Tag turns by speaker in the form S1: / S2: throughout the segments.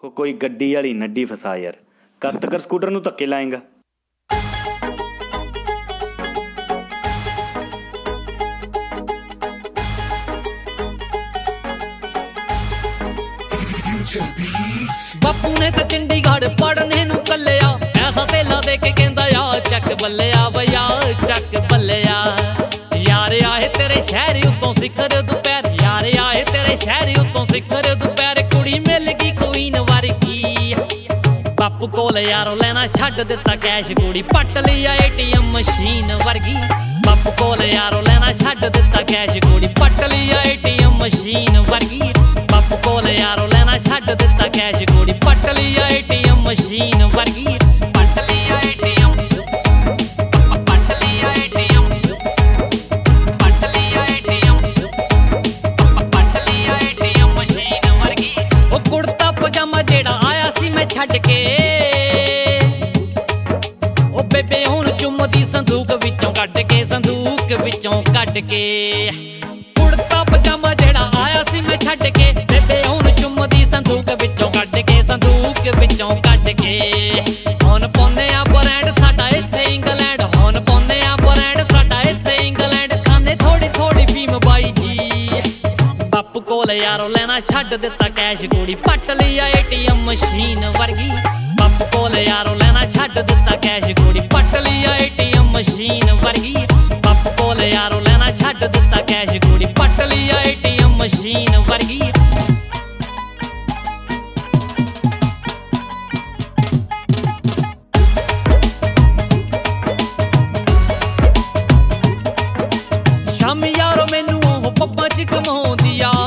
S1: कोई गड्डी वाली नड्डी फसा यार, कद तक स्कूटर नूं धक्के लाएगा।
S2: बापू ने तो चंडीगढ़ पढ़ने नूं कल्लिया, पैसा तेला दे के कहंदा यार चक बल्लिया बया चक बल्लिया। यार आए तेरे शहर उतों सिखर दोपहर, यार आए तेरे शहर उतों सिखर दोपहर, कुड़ी मिल गई क्वीन वर्गी। बापू कोल यारों लेना छड्ड दिता कैश, कुड़ी पट लिया ATM मशीन वर्गी। बापू कोल यारों लेना छड्ड दिता कैश, कुड़ी पट लिया ATM मशीन वर्गी। बापू कोल यारों लेना छड्ड दिता कैश, कुड़ी पट लिया ATM मशीन वर्गी। पट लिया ATM, पट लिया ATM, पट लिया ATM, पट लिया ATM मशीन वर्गी। ओ कुर्ता पजामा जेड़ा आया सी मैं छड्ड के, ओ बेबे हुण चुमदी संदूक विचों कड्ड के, संदूक विचों कड्ड के। कुर्ता पजामा जेड़ा आया सी मैं छड्ड के, बेबे हुण चुमदी संदूक विचों कड्ड के, संदूक विचों कड्ड के। हुण पाउने आ ब्रांड साडा इत्थे इंग्लैंड, हुण पाउने आ ब्रांड साडा इत्थे इंग्लैंड, खाने थोड़ी थोड़ी फीम बाई जी। बापू कोल यारों लेना छड्ड दिता कैश, कुड़ी पट लिया ATM मशीन वर्गी। बापू कोल यारों लेना छड्ड दिता कैश, कुड़ी पट लिया ATM मशीन वर्गी। बापू कोल यारों लेना छड्ड दिता कैश, कुड़ी पट लिया ATM मशीन वर्गी। शामी यारों मैनू ओह पब्बां च घुमाउंदी आ,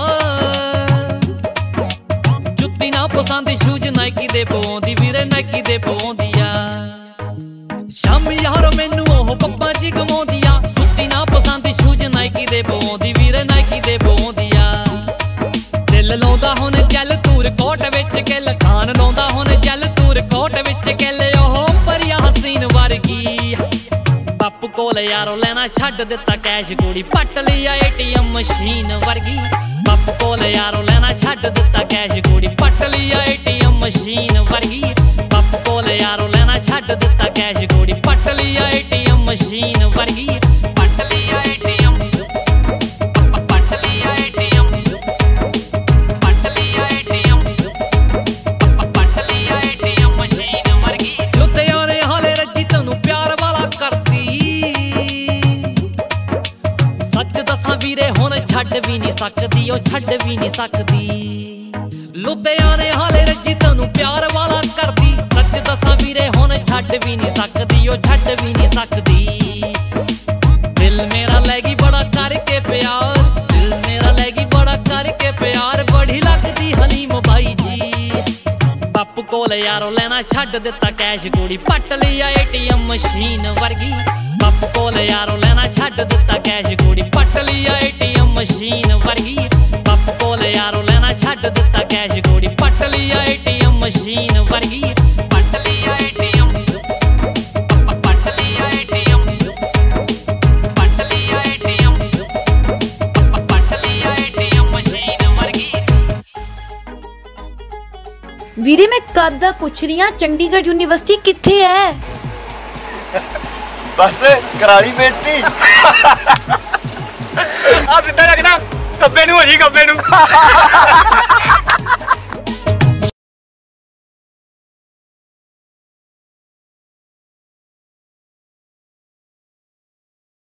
S2: जुत्ती ना पसंद शूज नाइकी दे पवाउंदी वीरे, नाइकी दे पवाउंदी आ। शामी यारों मैनू ओह पब्बां च घुमाउंदी आ, जुत्ती ना पसंद शूज नाइकी दे पवाउंदी वीरे, नाइकी दे पवाउंदी आ। दिल लाउंदा हुण जल तूर कोट विच किल, खान लाउंदा हुण जल तूर कोट विच किल, ओह परिया हसीन वर्गी। बापू कोल यारों लेना छड्ड दिता कैश, कुड़ी पट लिया ATM मशीन वर्गी। बापू कोल यारों लेना छड्ड दिता कैश, कुड़ी पट लिया ATM मशीन वर्गी। बापू कोल यारों लेना छड्ड दिता कैश, कुड़ी पट लिया ATM मशीन वर्गी। पट लिया ATM, पट लिया ATM, पट लिया ATM, पट लिया ATM मशीन वर्गी। लुधियाने हाले रज्जी तैनूं प्यार वाला करदी, सच दसां वीरे हुण छड्ड भी नहीं सकदी, ओ छड्ड भी नहीं सकदी। लुधियाने हाले रज्जी तैनूं प्यार वाला करदी, सच दसां वीरे हुण छड्ड भी नहीं सकदी, ओ छड्ड भी नहीं सकदी। दिल मेरा लैगी बड़ा करके प्यार, दिल मेरा लैगी बड़ा करके प्यार, बड़ी लगदी हलीम बाई जी। बापू कोल यारों लेना छड्ड दिता कैश, कुड़ी पट लिया ATM मशीन वर्गी। बापू कोल यारों लेना छड्ड दिता कैश, कुड़ी पट लिया ATM मशीन वर्गी। बापू कोल यारों लेना छड्ड दिता कैश, कुड़ी पट लिया ATM मशीन वर्गी। पट लिया ATM, पट लिया ATM, पट लिया ATM, पट लिया ATM मशीन वर्गी।
S3: ਵੀਰੇ ਮੈਂ ਕਦ ਦਾ ਪੁੱਛ ਰਹੀ ਹਾਂ ਚੰਡੀਗੜ੍ਹ ਯੂਨੀਵਰਸਿਟੀ ਕਿੱਥੇ ਹੈ?
S4: बस कराली बेइज्जती आ सीधा लगना कब्बे नूं हो जी कब्बे नूं